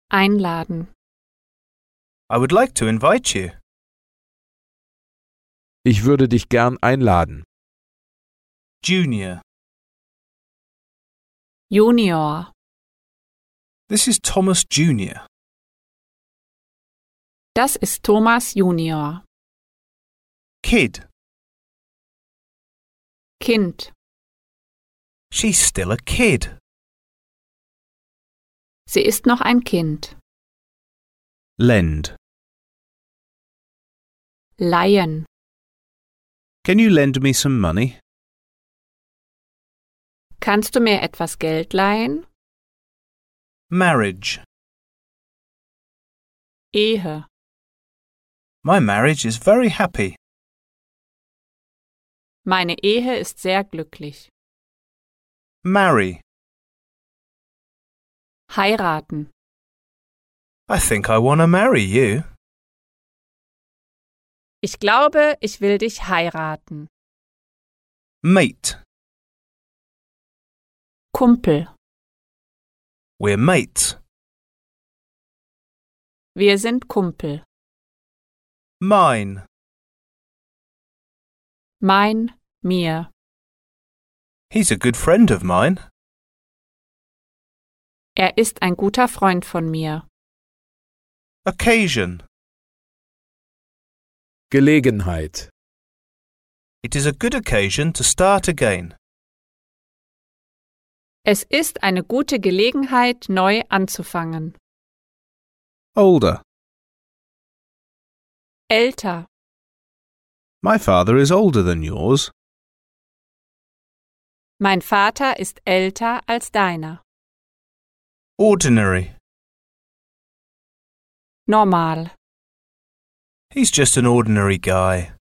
Einladen. I would like to invite you. Ich würde dich gern einladen. Junior. Junior. This is Thomas Junior. Das ist Thomas Junior. Kid. Kind. She's still a kid. Sie ist noch ein Kind. Lend. Leihen. Can you lend me some money? Kannst du mir etwas Geld leihen? Marriage. Ehe. My marriage is very happy. Meine Ehe ist sehr glücklich. Marry. Heiraten. I think I want to marry you. Ich glaube, ich will dich heiraten. Mate. Kumpel. We're mates. Wir sind Kumpel. Mine. Mein, mir. He's a good friend of mine. Er ist ein guter Freund von mir. Occasion. Gelegenheit. It is a good occasion to start again. Es ist eine gute Gelegenheit, neu anzufangen. Older. Älter. My father is older than yours. Mein Vater ist älter als deiner. Ordinary. Normal. He's just an ordinary guy.